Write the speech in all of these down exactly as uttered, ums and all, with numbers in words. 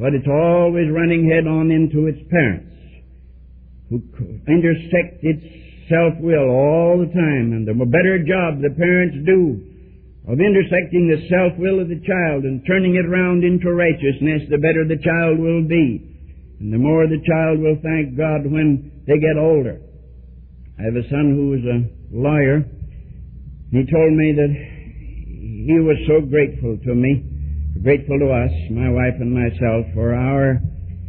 but it's always running head on into its parents, who intersect its self-will all the time. And the better job the parents do of intersecting the self-will of the child and turning it around into righteousness, the better the child will be. And the more the child will thank God when they get older. I have a son who was a lawyer. He told me that he was so grateful to me, grateful to us, my wife and myself, for our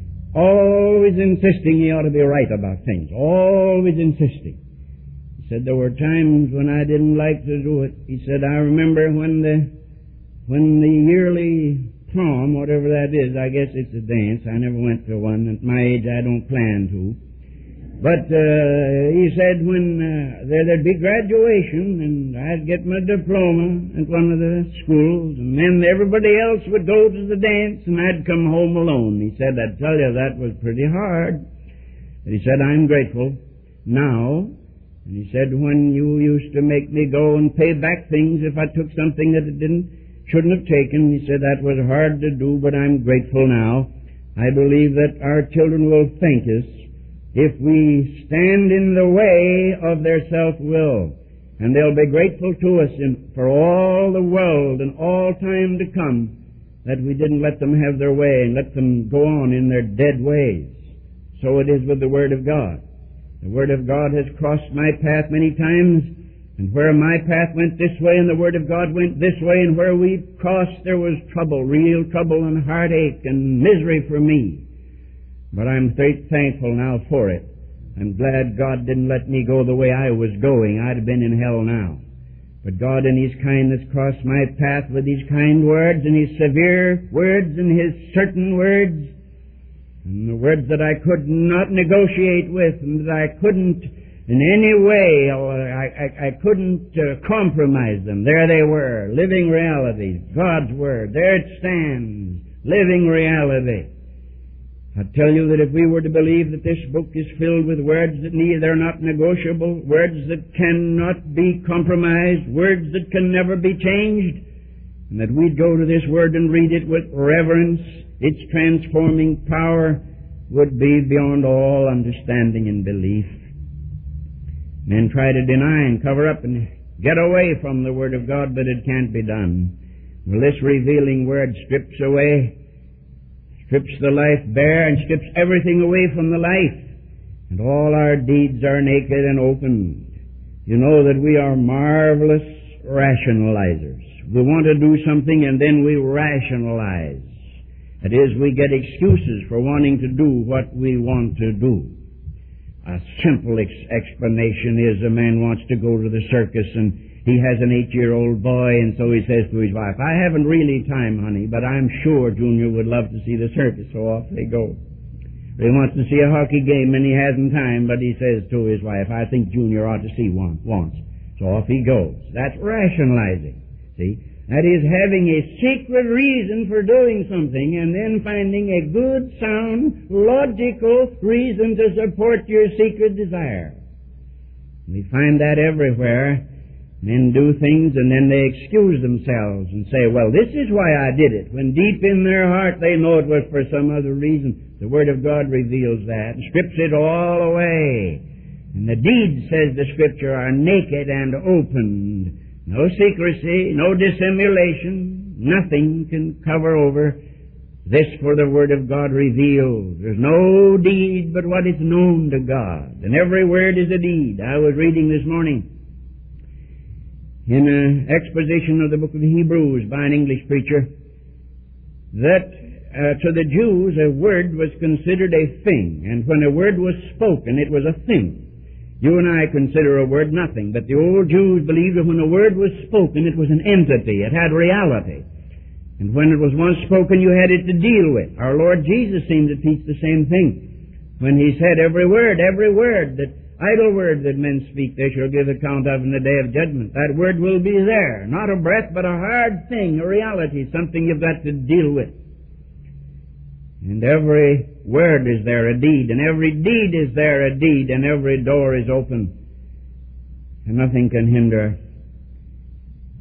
always insisting he ought to be right about things, always insisting. He said there were times when I didn't like to do it. He said, I remember when the when the yearly prom, whatever that is, I guess it's a dance. I never went to one. At my age, I don't plan to. But uh, he said when uh, there, there'd be graduation, and I'd get my diploma at one of the schools, and then everybody else would go to the dance, and I'd come home alone. He said, I'd tell you, that was pretty hard. But he said, I'm grateful now. And he said, when you used to make me go and pay back things if I took something that it didn't, shouldn't have taken, he said, that was hard to do, but I'm grateful now. I believe that our children will thank us if we stand in the way of their self-will. And they'll be grateful to us in, for all the world and all time to come that we didn't let them have their way and let them go on in their dead ways. So it is with the Word of God. The Word of God has crossed my path many times, and where my path went this way and the Word of God went this way, and where we crossed there was trouble, real trouble and heartache and misery for me. But I'm th- thankful now for it. I'm glad God didn't let me go the way I was going. I'd have been in hell now. But God in His kindness crossed my path with His kind words and His severe words and His certain words, and the words that I could not negotiate with and that I couldn't in any way, or I, I, I couldn't uh, compromise them. There they were, living realities, God's Word. There it stands, living reality. I tell you that if we were to believe that this book is filled with words that need, they're not negotiable, words that cannot be compromised, words that can never be changed, and that we'd go to this Word and read it with reverence, its transforming power would be beyond all understanding and belief. Men try to deny and cover up and get away from the Word of God, but it can't be done. Well, this revealing Word strips away strips the life bare and strips everything away from the life. And all our deeds are naked and opened. You know that we are marvelous rationalizers. We want to do something and then we rationalize. That is, we get excuses for wanting to do what we want to do. A simple ex- explanation is a man wants to go to the circus and he has an eight-year-old boy, and so he says to his wife, I haven't really time, honey, but I'm sure Junior would love to see the circus, so off they go. He wants to see a hockey game, and he hasn't time, but he says to his wife, I think Junior ought to see one once. So off he goes. That's rationalizing, see? That is having a secret reason for doing something, and then finding a good, sound, logical reason to support your secret desire. We find that everywhere. Men do things and then they excuse themselves and say, well, this is why I did it, when deep in their heart they know it was for some other reason. The Word of God reveals that and strips it all away. And the deeds, says the Scripture, are naked and opened. No secrecy, no dissimulation, nothing can cover over this, for the Word of God reveals. There's no deed but what is known to God. And every word is a deed. I was reading this morning in an exposition of the book of Hebrews by an English preacher that uh, to the Jews a word was considered a thing, and when a word was spoken it was a thing. You and I consider a word nothing, but the old Jews believed that when a word was spoken it was an entity, it had reality, and when it was once spoken you had it to deal with. Our Lord Jesus seemed to teach the same thing when He said every word, every word that idle word that men speak, they shall give account of in the day of judgment. That word will be there. Not a breath, but a hard thing, a reality, something you've got to deal with. And every word is there a deed, and every deed is there a deed, and every door is open. And nothing can hinder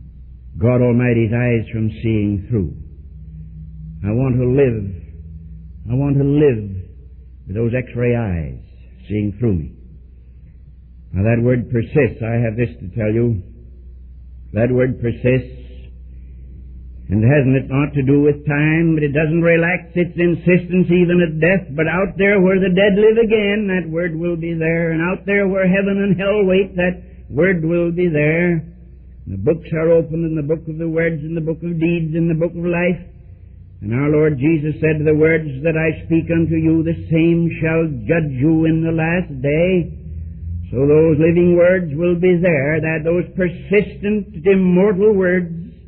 God Almighty's eyes from seeing through. I want to live I want to live with those X-ray eyes seeing through me. Now that word persists, I have this to tell you. That word persists, and hasn't it not to do with time, but it doesn't relax its insistence even at death, but out there where the dead live again, that word will be there, and out there where heaven and hell wait, that word will be there. The books are open in the book of the words, in the book of deeds, in the book of life. And our Lord Jesus said, the words that I speak unto you, the same shall judge you in the last day. So those living words will be there, that those persistent, immortal words.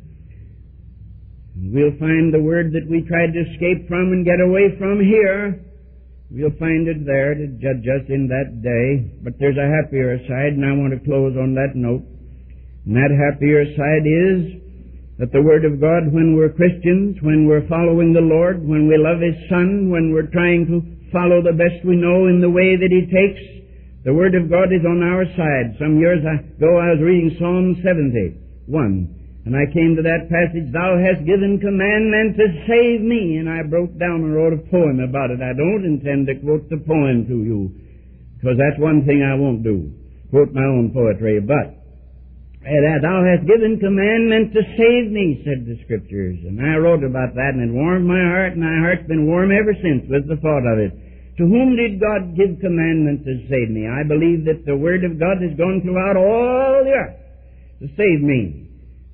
And we'll find the word that we tried to escape from and get away from here. We'll find it there to judge us in that day. But there's a happier side, and I want to close on that note. And that happier side is that the Word of God, when we're Christians, when we're following the Lord, when we love His Son, when we're trying to follow the best we know in the way that He takes, the Word of God is on our side. Some years ago I was reading Psalm seventy-one, and I came to that passage, Thou hast given commandment to save me, and I broke down and wrote a poem about it. I don't intend to quote the poem to you, because that's one thing I won't do, quote my own poetry, but Thou hast given commandment to save me, said the Scriptures. And I wrote about that, and it warmed my heart, and my heart's been warm ever since with the thought of it. To whom did God give commandment to save me? I believe that the Word of God has gone throughout all the earth to save me.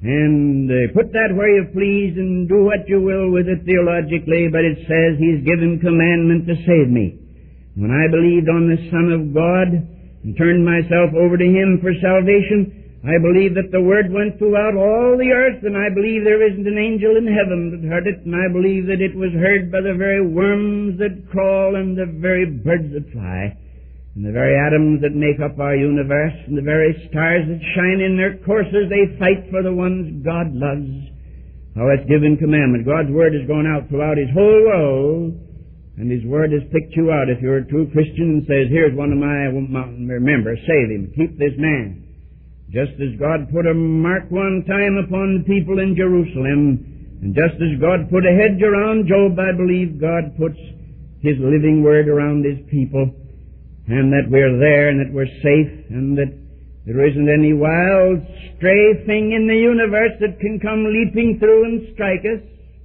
And uh, put that where you please and do what you will with it theologically, but it says He's given commandment to save me. When I believed on the Son of God and turned myself over to Him for salvation, I believe that the Word went throughout all the earth, and I believe there isn't an angel in heaven that heard it, and I believe that it was heard by the very worms that crawl and the very birds that fly, and the very atoms that make up our universe, and the very stars that shine in their courses. They fight for the ones God loves. How it's given commandment. God's Word has gone out throughout His whole world, and His Word has picked you out. If you're a true Christian and says, here's one of my members, save him, keep this man. Just as God put a mark one time upon the people in Jerusalem, and just as God put a hedge around Job, I believe God puts His living Word around His people, and that we're there, and that we're safe, and that there isn't any wild, stray thing in the universe that can come leaping through and strike us.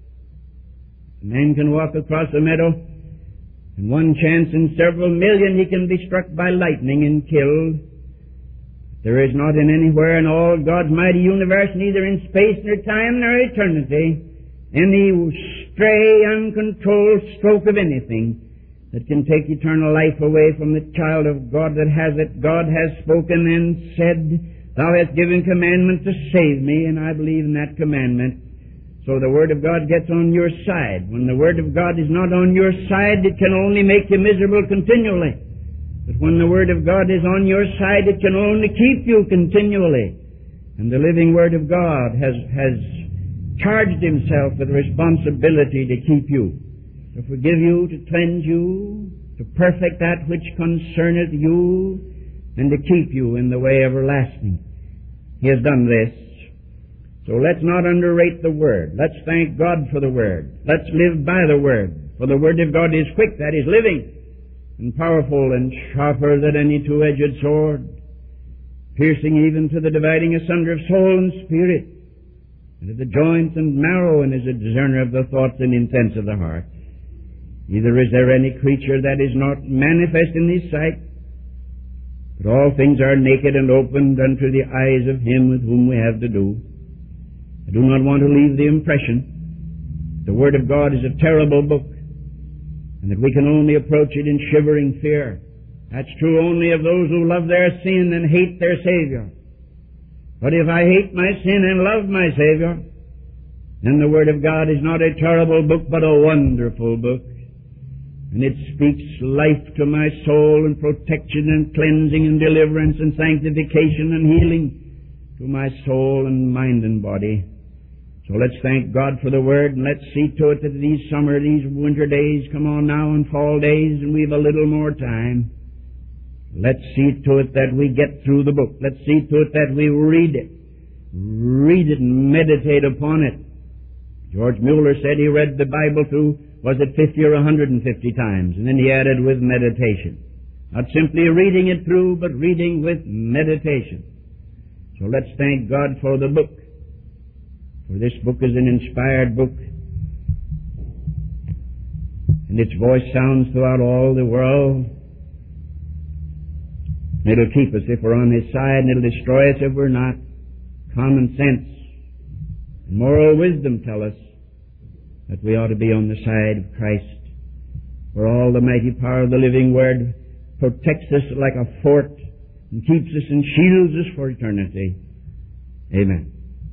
A man can walk across a meadow, and one chance in several million he can be struck by lightning and killed. There is not in anywhere in all God's mighty universe, neither in space nor time nor eternity, any stray, uncontrolled stroke of anything that can take eternal life away from the child of God that has it. God has spoken and said, Thou hast given commandment to save me, and I believe in that commandment. So the Word of God gets on your side. When the Word of God is not on your side, it can only make you miserable continually. But when the Word of God is on your side, it can only keep you continually. And the living Word of God has, has charged Himself with responsibility to keep you, to forgive you, to cleanse you, to perfect that which concerneth you, and to keep you in the way everlasting. He has done this. So let's not underrate the Word. Let's thank God for the Word. Let's live by the Word. For the Word of God is quick, that is living, and powerful and sharper than any two-edged sword, piercing even to the dividing asunder of soul and spirit, and of the joints and marrow, and is a discerner of the thoughts and intents of the heart. Neither is there any creature that is not manifest in His sight, but all things are naked and opened unto the eyes of Him with whom we have to do. I do not want to leave the impression the Word of God is a terrible book, and that we can only approach it in shivering fear. That's true only of those who love their sin and hate their Savior. But if I hate my sin and love my Savior, then the Word of God is not a terrible book, but a wonderful book. And it speaks life to my soul, and protection and cleansing and deliverance and sanctification and healing to my soul and mind and body. So let's thank God for the Word, and let's see to it that these summer, these winter days come on now, and fall days, and we've a little more time. Let's see to it that we get through the book. Let's see to it that we read it. Read it and meditate upon it. George Mueller said he read the Bible through was it fifty or one hundred fifty times? And then he added with meditation. Not simply reading it through, but reading with meditation. So let's thank God for the book. For this book is an inspired book. And its voice sounds throughout all the world. It'll keep us if we're on His side, and it'll destroy us if we're not. Common sense and moral wisdom tell us that we ought to be on the side of Christ, for all the mighty power of the living Word protects us like a fort and keeps us and shields us for eternity. Amen.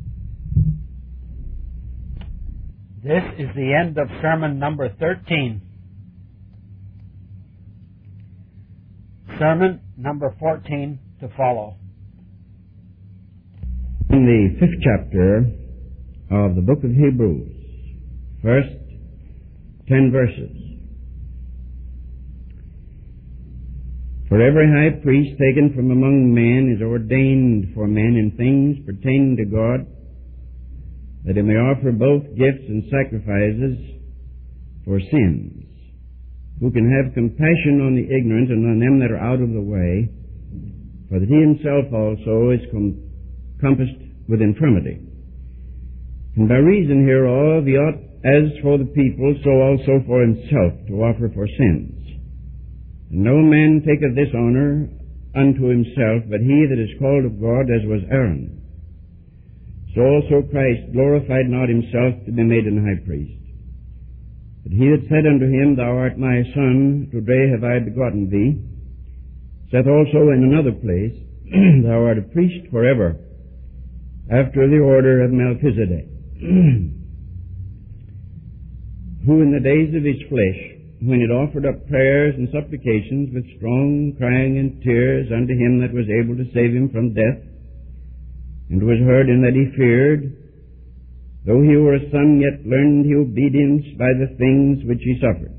This is the end of sermon number thirteen. Sermon number fourteen to follow. In the fifth chapter of the book of Hebrews, first ten verses. For every high priest taken from among men is ordained for men in things pertaining to God, that he may offer both gifts and sacrifices for sins, who can have compassion on the ignorant and on them that are out of the way, for that he himself also is com- compassed with infirmity. And by reason hereof he ought, as for the people, so also for himself, to offer for sins. And no man taketh this honor unto himself, but he that is called of God, as was Aaron. So also Christ glorified not himself to be made an high priest. But he that said unto him, Thou art my son, today have I begotten thee, saith also in another place, Thou art a priest forever, after the order of Melchizedek, who in the days of his flesh, when it offered up prayers and supplications with strong crying and tears unto him that was able to save him from death, and was heard in that he feared, though he were a son, yet learned he obedience by the things which he suffered.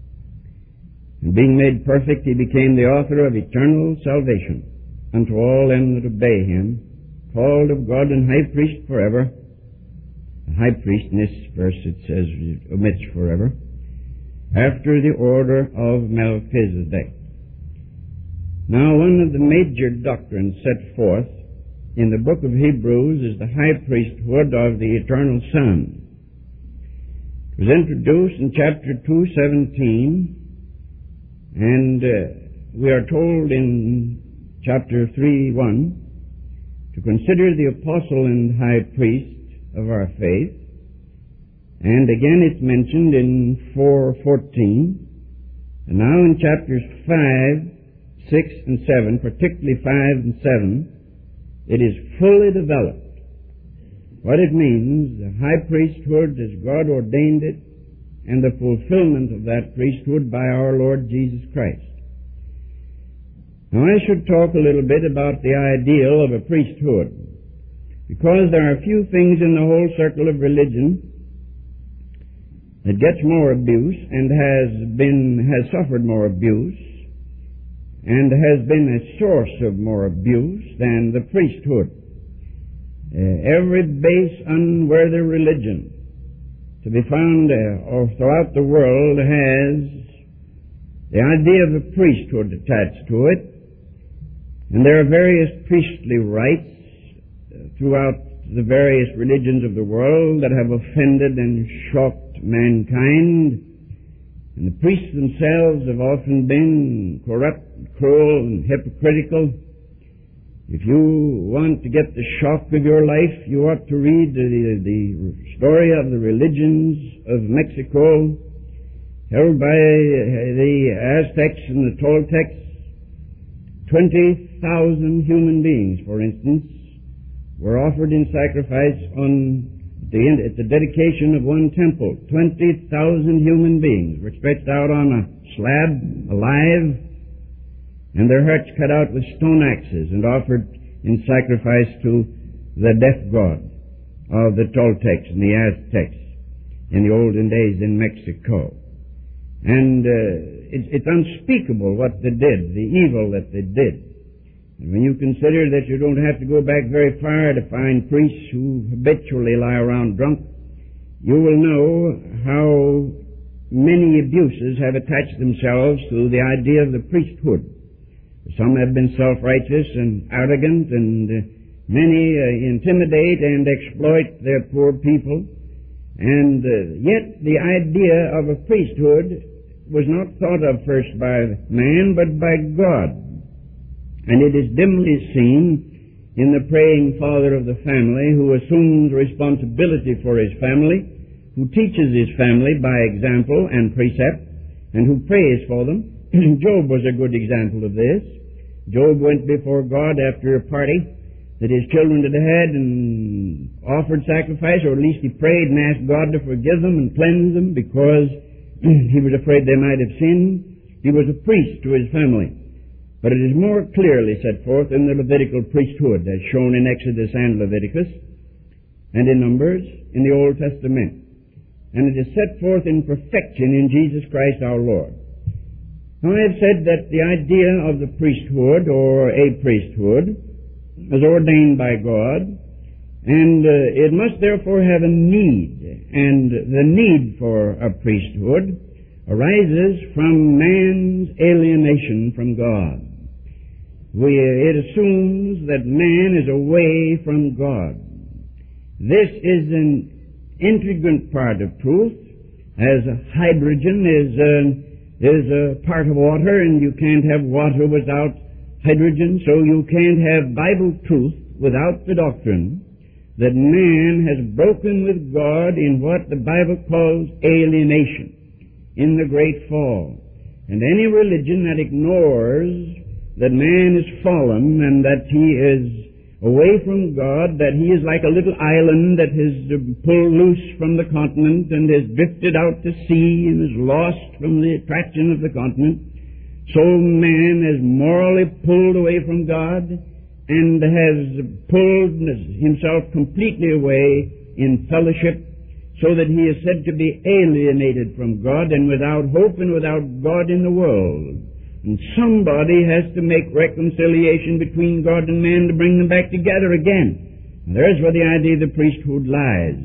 And being made perfect, he became the author of eternal salvation unto all them that obey him, called of God and high priest forever. The high priest, in this verse it says, it omits forever, after the order of Melchizedek. Now, one of the major doctrines set forth in the book of Hebrews is the high priesthood of the eternal Son. It was introduced in chapter two seventeen, and uh, we are told in chapter three one to consider the apostle and high priest of our faith. And again it's mentioned in four fourteen. And now in chapters five, six, and seven, particularly five and seven, it is fully developed what it means, the high priesthood as God ordained it, and the fulfillment of that priesthood by our Lord Jesus Christ. Now I should talk a little bit about the ideal of a priesthood, because there are few things in the whole circle of religion that gets more abuse and has been, has suffered more abuse and has been a source of more abuse than the priesthood. Uh, every base, unworthy religion to be found uh, throughout the world has the idea of a priesthood attached to it, and there are various priestly rites uh, throughout the various religions of the world that have offended and shocked mankind. And the priests themselves have often been corrupt, cruel, and hypocritical. If you want to get the shock of your life, you ought to read the, the story of the religions of Mexico, held by the Aztecs and the Toltecs. Twenty thousand human beings, for instance, were offered in sacrifice on the end, at the dedication of one temple. Twenty thousand human beings were stretched out on a slab, alive, and their hearts cut out with stone axes and offered in sacrifice to the death god of the Toltecs and the Aztecs in the olden days in Mexico. And uh, it, it's unspeakable what they did, the evil that they did. And when you consider that you don't have to go back very far to find priests who habitually lie around drunk, you will know how many abuses have attached themselves to the idea of the priesthood. Some have been self-righteous and arrogant, and uh, many uh, intimidate and exploit their poor people. And uh, yet the idea of a priesthood was not thought of first by man, but by God. And it is dimly seen in the praying father of the family, who assumes responsibility for his family, who teaches his family by example and precept, and who prays for them. Job was a good example of this. Job went before God after a party that his children had had and offered sacrifice, or at least he prayed and asked God to forgive them and cleanse them because he was afraid they might have sinned. He was a priest to his family. But it is more clearly set forth in the Levitical priesthood, as shown in Exodus and Leviticus, and in Numbers in the Old Testament. And it is set forth in perfection in Jesus Christ our Lord. Now, I have said that the idea of the priesthood, or a priesthood, is ordained by God, and uh, it must therefore have a need. And the need for a priesthood arises from man's alienation from God. We, it assumes that man is away from God. This is an intricate part of truth, as hydrogen is a, is a part of water, and you can't have water without hydrogen, so you can't have Bible truth without the doctrine that man has broken with God in what the Bible calls alienation, in the great fall. And any religion that ignores that man is fallen and that he is away from God, that he is like a little island that has pulled loose from the continent and has drifted out to sea and is lost from the attraction of the continent, so man is morally pulled away from God and has pulled himself completely away in fellowship, so that he is said to be alienated from God and without hope and without God in the world. And somebody has to make reconciliation between God and man to bring them back together again. And there's where the idea of the priesthood lies.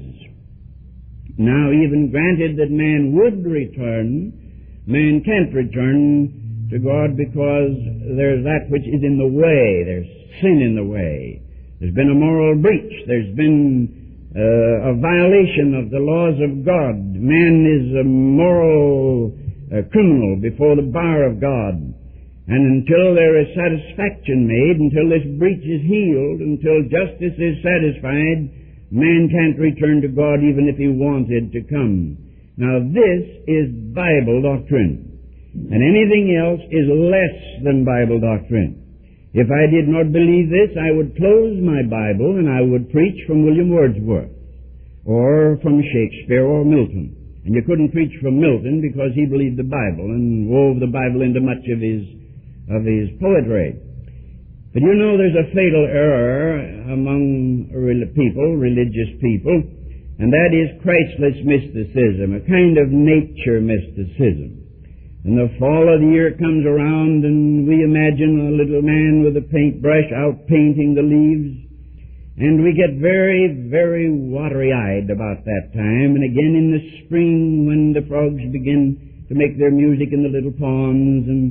Now, even granted that man would return, man can't return to God because there's that which is in the way. There's sin in the way. There's been a moral breach. There's been uh, a violation of the laws of God. Man is a moral a criminal before the bar of God. And until there is satisfaction made, until this breach is healed, until justice is satisfied, man can't return to God even if he wanted to come. Now this is Bible doctrine. And anything else is less than Bible doctrine. If I did not believe this, I would close my Bible and I would preach from William Wordsworth, or from Shakespeare or Milton. And you couldn't preach from Milton because he believed the Bible and wove the Bible into much of his of his poetry. But you know there's a fatal error among people, religious people, and that is Christless mysticism, a kind of nature mysticism. And the fall of the year comes around and we imagine a little man with a paintbrush out painting the leaves. And we get very, very watery-eyed about that time. And again in the spring when the frogs begin to make their music in the little ponds and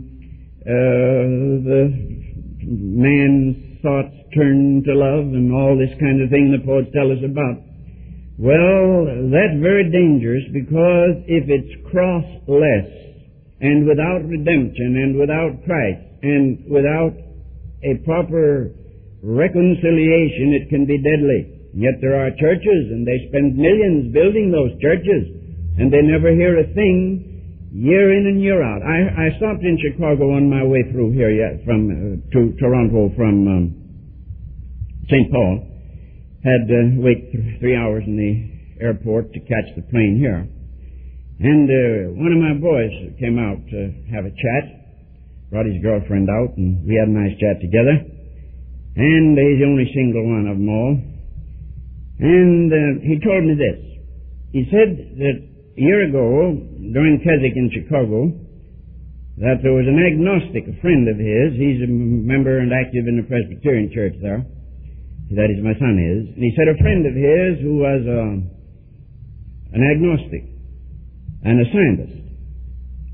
uh, the man's thoughts turn to love and all this kind of thing the poets tell us about. Well, that's very dangerous, because if it's crossless and without redemption and without Christ and without a proper reconciliation, it can be deadly. Yet there are churches, and they spend millions building those churches, and they never hear a thing year in and year out. I, I stopped in Chicago on my way through here yeah, from uh, to Toronto from um, Saint Paul. Had to uh, wait th- three hours in the airport to catch the plane here. And uh, one of my boys came out to have a chat, brought his girlfriend out, and we had a nice chat together. And he's the only single one of them all. And uh, he told me this. He said that a year ago, during Keswick in Chicago, that there was an agnostic, a friend of his. He's a member and active in the Presbyterian church there. That is, my son is. And he said a friend of his who was uh, an agnostic and a scientist.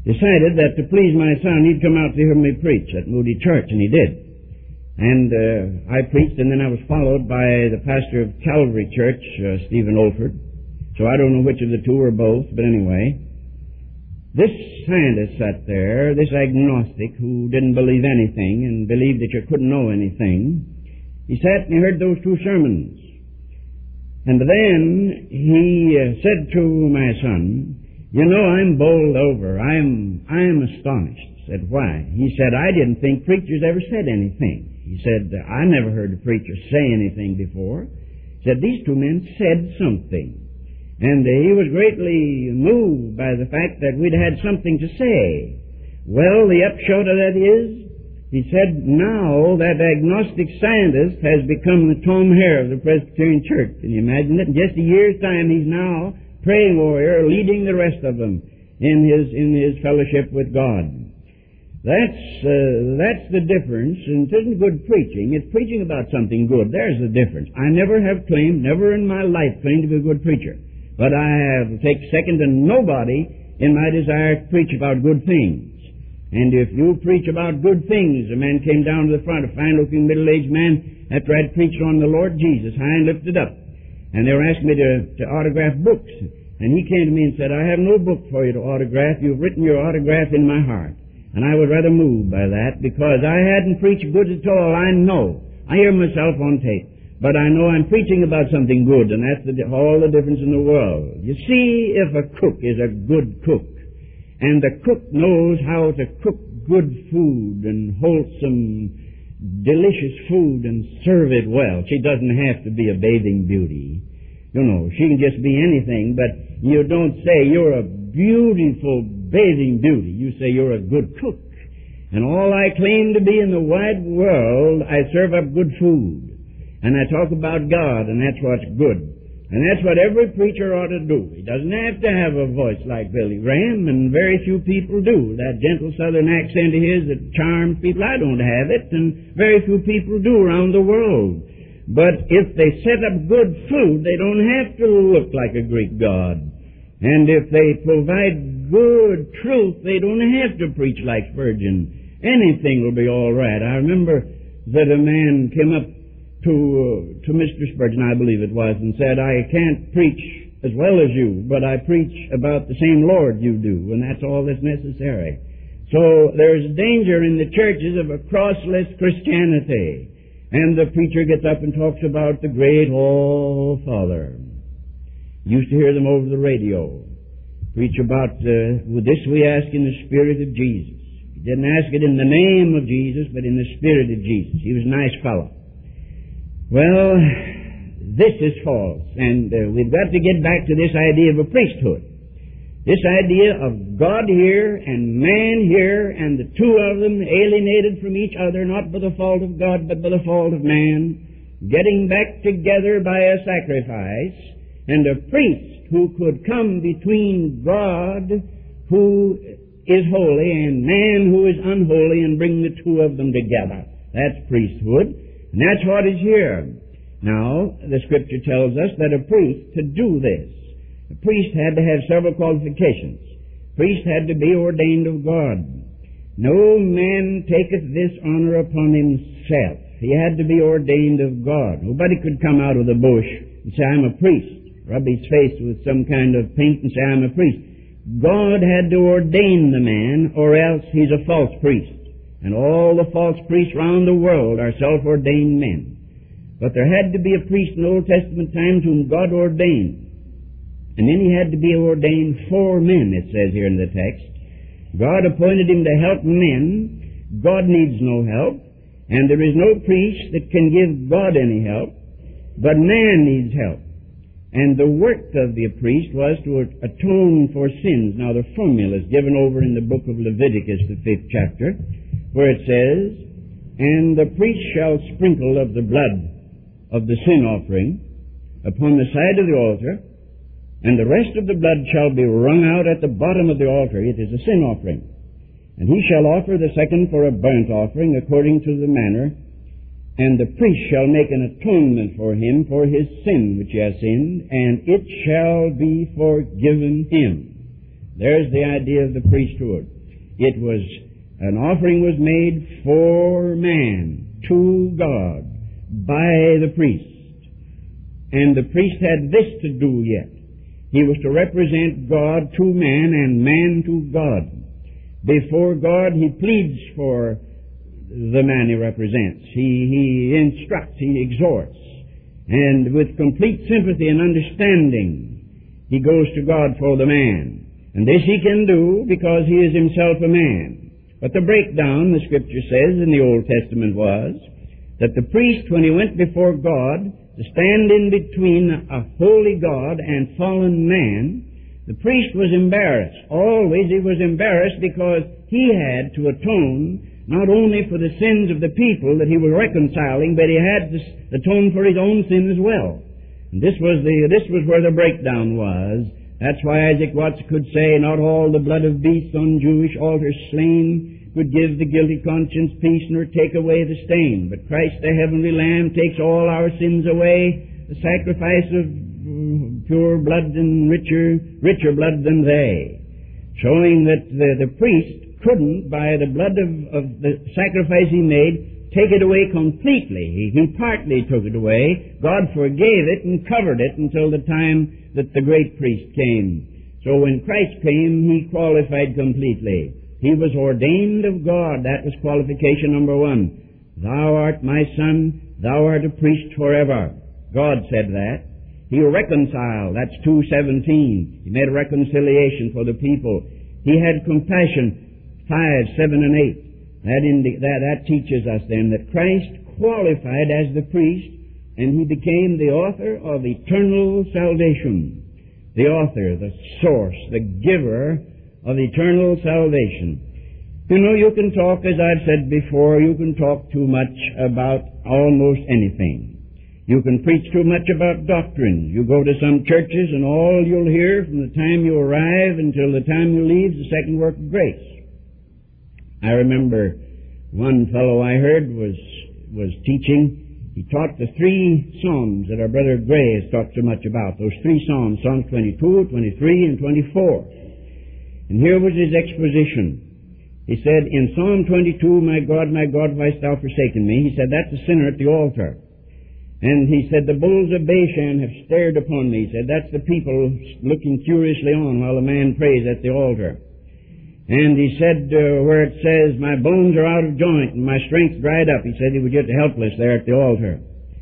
decided that to please my son, he'd come out to hear me preach at Moody Church, and he did. And uh, I preached, and then I was followed by the pastor of Calvary Church, uh, Stephen Olford. So I don't know which of the two or both, but anyway. This scientist sat there, this agnostic who didn't believe anything and believed that you couldn't know anything. He sat and he heard those two sermons. And then he uh, said to my son, you know, I'm bowled over. I'm, I'm astonished. I said, why? He said, I didn't think preachers ever said anything. He said, I never heard a preacher say anything before. He said, these two men said something. And uh, he was greatly moved by the fact that we'd had something to say. Well, the upshot of that is, he said, now that agnostic scientist has become the Tom Hare of the Presbyterian Church. Can you imagine it? In just a year's time, he's now praying warrior, leading the rest of them in his in his fellowship with God. That's uh, that's the difference, and it isn't good preaching. It's preaching about something good. There's the difference. I never have claimed, never in my life claimed to be a good preacher, but I have take second to nobody in my desire to preach about good things. And if you preach about good things, a man came down to the front, a fine-looking middle-aged man, after I'd preached on the Lord Jesus, high and lifted up. And they were asking me to, to autograph books. And he came to me and said, I have no book for you to autograph. You've written your autograph in my heart. And I was rather moved by that because I hadn't preached good at all. I know. I hear myself on tape. But I know I'm preaching about something good, and that's the, all the difference in the world. You see, if a cook is a good cook, and the cook knows how to cook good food and wholesome, delicious food and serve it well. She doesn't have to be a bathing beauty. You know, she can just be anything, but you don't say you're a beautiful bathing beauty. You say you're a good cook. And all I claim to be in the wide world, I serve up good food. And I talk about God, and that's what's good. And that's what every preacher ought to do. He doesn't have to have a voice like Billy Graham, and very few people do. That gentle southern accent of his that charms people, I don't have it, and very few people do around the world. But if they set up good food, they don't have to look like a Greek god. And if they provide good truth, they don't have to preach like Spurgeon. Anything will be all right. I remember that a man came up to uh, to Mister Spurgeon, I believe it was, and said, I can't preach as well as you, but I preach about the same Lord you do, and that's all that's necessary. So there's danger in the churches of a crossless Christianity. And the preacher gets up and talks about the great All-Father. Used to hear them over the radio. Preach about, uh, well, this we ask in the Spirit of Jesus. He didn't ask it in the name of Jesus, but in the Spirit of Jesus. He was a nice fellow. Well, this is false, and uh, we've got to get back to this idea of a priesthood. This idea of God here and man here, and the two of them alienated from each other, not by the fault of God, but by the fault of man, getting back together by a sacrifice, and a priest who could come between God, who is holy, and man who is unholy, and bring the two of them together. That's priesthood. And that's what is here. Now, the Scripture tells us that a priest, to do this, a priest had to have several qualifications. A priest had to be ordained of God. No man taketh this honor upon himself. He had to be ordained of God. Nobody could come out of the bush and say, I'm a priest. Rub his face with some kind of paint and say, I'm a priest. God had to ordain the man, or else he's a false priest. And all the false priests round the world are self-ordained men. But there had to be a priest in Old Testament times whom God ordained. And then he had to be ordained for men, it says here in the text. God appointed him to help men. God needs no help. And there is no priest that can give God any help. But man needs help. And the work of the priest was to atone for sins. Now the formula is given over in the book of Leviticus, the fifth chapter, where it says, And the priest shall sprinkle of the blood of the sin offering upon the side of the altar, and the rest of the blood shall be wrung out at the bottom of the altar. It is a sin offering. And he shall offer the second for a burnt offering according to the manner, and the priest shall make an atonement for him for his sin which he has sinned, and it shall be forgiven him. There's the idea of the priesthood. It was, an offering was made for man, to God, by the priest. And the priest had this to do yet. He was to represent God to man and man to God. Before God, he pleads for the man he represents. He, he instructs, he exhorts. And with complete sympathy and understanding, he goes to God for the man. And this he can do because he is himself a man. But the breakdown, the Scripture says in the Old Testament, was that the priest, when he went before God, to stand in between a holy God and fallen man, the priest was embarrassed. Always he was embarrassed because he had to atone not only for the sins of the people that he was reconciling, but he had to atone for his own sin as well. And this was the this was where the breakdown was. That's why Isaac Watts could say, not all the blood of beasts on Jewish altars slain could give the guilty conscience peace nor take away the stain. But Christ the heavenly Lamb takes all our sins away, the sacrifice of mm, pure blood and richer, richer blood than they. Showing that the, the priest couldn't, by the blood of, of the sacrifice he made, take it away completely. He, he partly took it away. God forgave it and covered it until the time that the great priest came. So when Christ came, he qualified completely. He was ordained of God. That was qualification number one. Thou art my son, thou art a priest forever. God said that. He reconciled. That's two seventeen. He made a reconciliation for the people. He had compassion. Five, seven, and eight. That, indi- that, that teaches us then that Christ qualified as the priest, and he became the author of eternal salvation. The author, the source, the giver of eternal salvation. You know, you can talk, as I've said before, you can talk too much about almost anything. You can preach too much about doctrine. You go to some churches and all you'll hear from the time you arrive until the time you leave is the second work of grace. I remember one fellow I heard was was teaching. He taught the three Psalms that our brother Gray has talked so much about. Those three Psalms, Psalms twenty-two, twenty-three, and twenty-four. And here was his exposition. He said, in Psalm twenty-two, my God, my God, why hast thou forsaken me? He said, that's a sinner at the altar. And he said, the bulls of Bashan have stared upon me. He said, that's the people looking curiously on while the man prays at the altar. And he said, uh, where it says, my bones are out of joint and my strength dried up, he said he was just helpless there at the altar.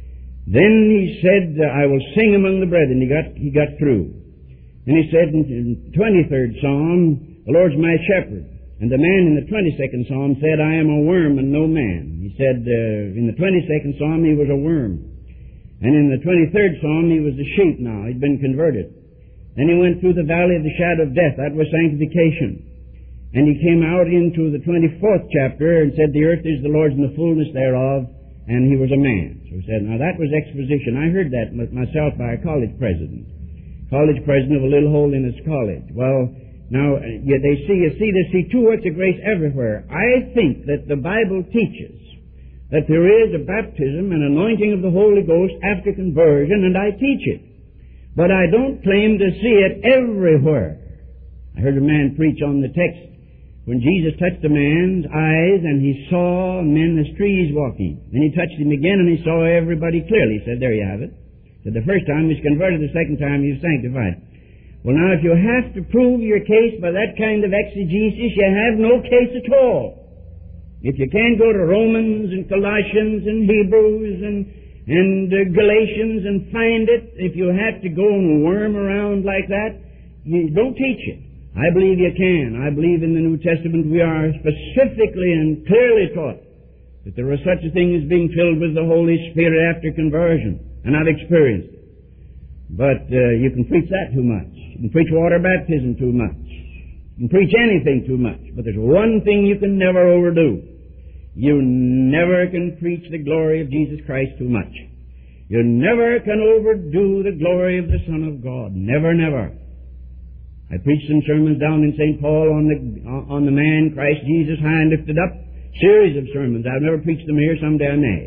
Then he said, uh, I will sing among the brethren. He got, he got through. And he said in the twenty-third Psalm, the Lord's my shepherd. And the man in the twenty-second Psalm said, I am a worm and no man. He said, uh, in the twenty-second Psalm he was a worm. And in the twenty-third Psalm he was a sheep now. He'd been converted. Then he went through the valley of the shadow of death. That was sanctification. And he came out into the twenty-fourth chapter and said, the earth is the Lord's and the fullness thereof, and he was a man. So he said, now that was exposition. I heard that myself by a college president. College president of a little holiness college. Well, now, yeah, they see, you see, they see two works of grace everywhere. I think that the Bible teaches that there is a baptism and anointing of the Holy Ghost after conversion, and I teach it. But I don't claim to see it everywhere. I heard a man preach on the text when Jesus touched a man's eyes and he saw men as trees walking. Then he touched him again and he saw everybody clearly. He said, there you have it. He said, the first time he's converted, the second time he's sanctified. Well, now, if you have to prove your case by that kind of exegesis, you have no case at all. If you can't go to Romans and Colossians and Hebrews and, and uh, Galatians and find it, if you have to go and worm around like that, you don't teach it. I believe you can. I believe in the New Testament we are specifically and clearly taught that there is such a thing as being filled with the Holy Spirit after conversion. And I've experienced it. But uh, you can preach that too much. You can preach water baptism too much. You can preach anything too much. But there's one thing you can never overdo. You never can preach the glory of Jesus Christ too much. You never can overdo the glory of the Son of God. Never, never. I preached some sermons down in Saint Paul on the on the man, Christ Jesus, high and lifted up. Series of sermons. I've never preached them here. Someday I may.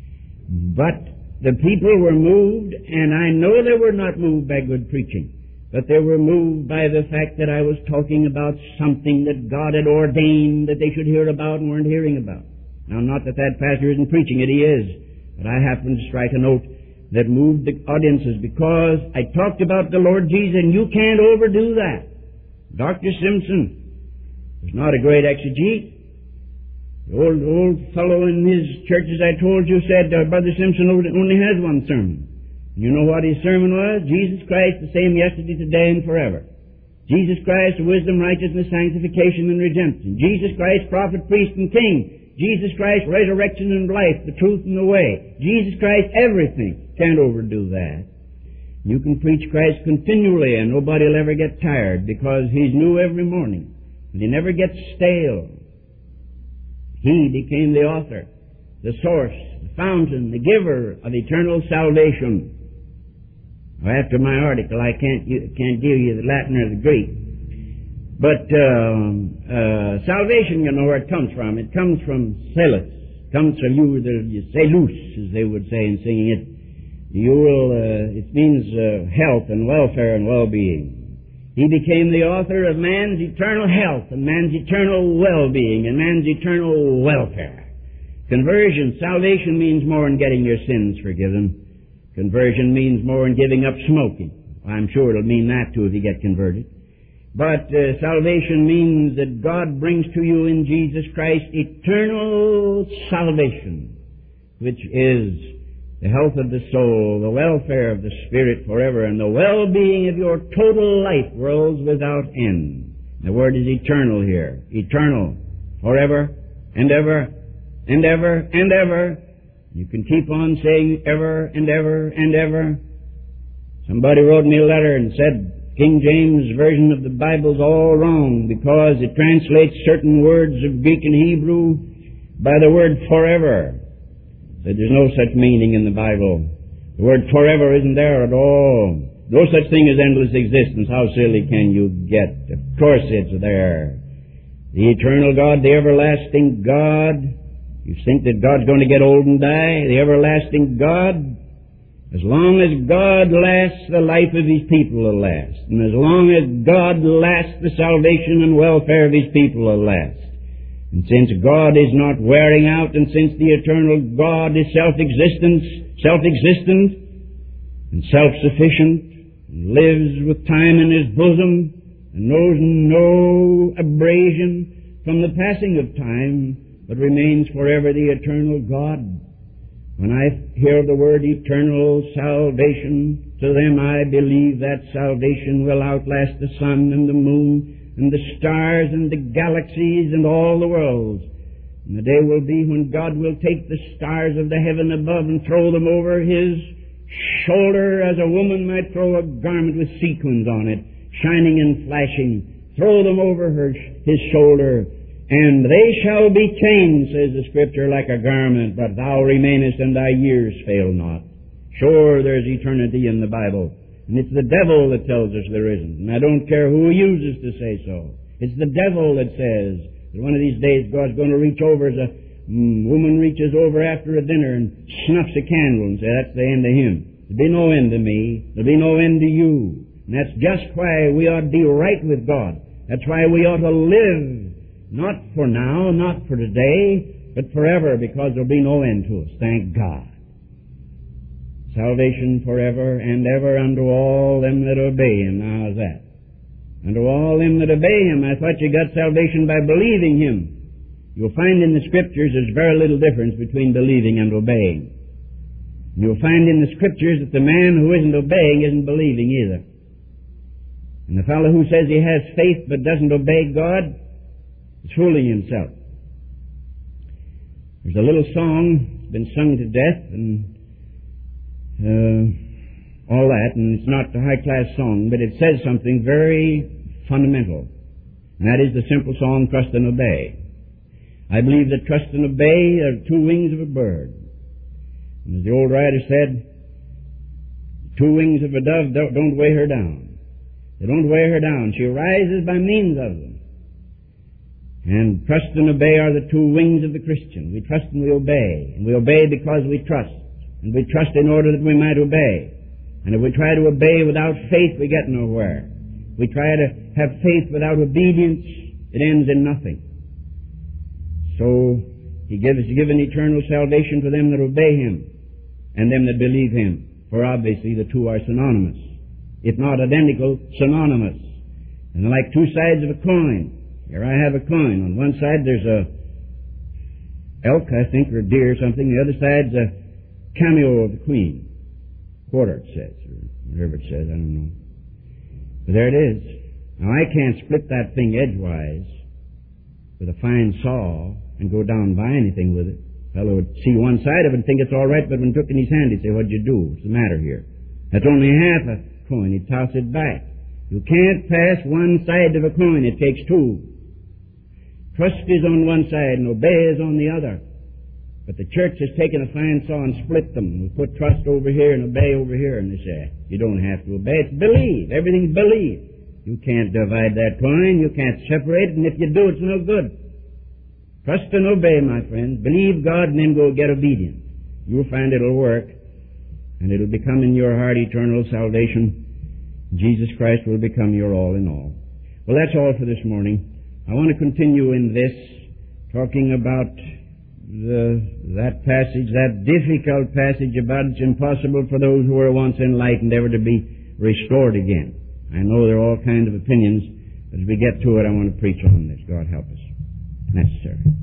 But the people were moved, and I know they were not moved by good preaching. but they were moved by the fact that I was talking about something that God had ordained that they should hear about and weren't hearing about. Now, not that that pastor isn't preaching it, he is, but I happened to strike a note that moved the audiences because I talked about the Lord Jesus, and you can't overdo that. Doctor Simpson was not a great exegete. The old, old fellow in his church, as I told you, said, uh, Brother Simpson only has one sermon. You know what his sermon was? Jesus Christ, the same yesterday, today, and forever. Jesus Christ, wisdom, righteousness, sanctification, and redemption. Jesus Christ, prophet, priest, and king. Jesus Christ, resurrection and life, the truth and the way. Jesus Christ, everything. Can't overdo that. You can preach Christ continually and nobody will ever get tired because He's new every morning. And He never gets stale. He became the author, the source, the fountain, the giver of eternal salvation. Well, after my article, I can't, can't give you the Latin or the Greek. But um, uh, salvation, you know where it comes from. It comes from Salus. It comes from you, the Salus, as they would say in singing it. You will. Uh, it means uh, health and welfare and well-being. He became the author of man's eternal health and man's eternal well-being and man's eternal welfare. Conversion, salvation means more than getting your sins forgiven. Conversion means more than giving up smoking. I'm sure it'll mean that too if you get converted. But uh, salvation means that God brings to you in Jesus Christ eternal salvation, which is the health of the soul, the welfare of the spirit forever, and the well-being of your total life, worlds without end. The word is eternal here. Eternal. Forever and ever and ever and ever. You can keep on saying ever and ever and ever. Somebody wrote me a letter and said, King James Version of the Bible is all wrong because it translates certain words of Greek and Hebrew by the word forever. That there's no such meaning in the Bible. The word forever isn't there at all. No such thing as endless existence. How silly can you get? Of course it's there. The eternal God, the everlasting God. You think that God's going to get old and die? The everlasting God. As long as God lasts, the life of His people will last. And as long as God lasts, the salvation and welfare of His people will last. And since God is not wearing out, and since the eternal God is self-existent, self-existent, and self-sufficient, and lives with time in His bosom, and knows no abrasion from the passing of time, but remains forever the eternal God. When I hear the word eternal salvation, to them I believe that salvation will outlast the sun and the moon and the stars and the galaxies and all the worlds. And the day will be when God will take the stars of the heaven above and throw them over His shoulder as a woman might throw a garment with sequins on it, shining and flashing. Throw them over her, His shoulder. And they shall be changed, says the Scripture, like a garment, but thou remainest and thy years fail not. Sure, there's eternity in the Bible. And it's the devil that tells us there isn't. And I don't care who uses to say so. It's the devil that says that one of these days God's going to reach over as a mm, woman reaches over after a dinner and snuffs a candle and say, that's the end of him. There'll be no end to me. There'll be no end to you. And that's just why we ought to be right with God. That's why we ought to live. Not for now, not for today, but forever, because there'll be no end to us. Thank God. Salvation forever and ever unto all them that obey Him. Now, how's that? Unto all them that obey Him. I thought you got salvation by believing Him. You'll find in the Scriptures there's very little difference between believing and obeying. You'll find in the Scriptures that the man who isn't obeying isn't believing either. And the fellow who says he has faith but doesn't obey God, he's fooling himself. There's a little song, it's been sung to death, and uh, all that, and it's not a high-class song, but it says something very fundamental, and that is the simple song, Trust and Obey. I believe that trust and obey are two wings of a bird. And as the old writer said, two wings of a dove don't, don't weigh her down. They don't weigh her down. She rises by means of them. And trust and obey are the two wings of the Christian. We trust and we obey. And we obey because we trust. And we trust in order that we might obey. And if we try to obey without faith, we get nowhere. If we try to have faith without obedience, it ends in nothing. So, He gives given eternal salvation to them that obey Him and them that believe Him. For obviously the two are synonymous. If not identical, synonymous. And they're like two sides of a coin. Here I have a coin. On one side there's a elk, I think, or a deer or something. The other side's a cameo of the queen. Quarter, it says, or whatever it says, I don't know. But there it is. Now I can't split that thing edgewise with a fine saw and go down and buy anything with it. A fellow would see one side of it and think it's all right, but when he took it in his hand, he'd say, "What'd you do? What's the matter here? That's only half a coin." He'd toss it back. You can't pass one side of a coin. It takes two. Trust is on one side and obey is on the other. But the church has taken a fine saw and split them. We put trust over here and obey over here, and they say, you don't have to obey. It's believe. Everything's believe. You can't divide that coin. You can't separate it, and if you do, it's no good. Trust and obey, my friends. Believe God and then go get obedient. You'll find it'll work, and it'll become in your heart eternal salvation. Jesus Christ will become your all in all. Well, that's all for this morning. I want to continue in this, talking about the, that passage, that difficult passage about it's impossible for those who were once enlightened ever to be restored again. I know there are all kinds of opinions, but as we get to it, I want to preach on this. God help us. Necessary.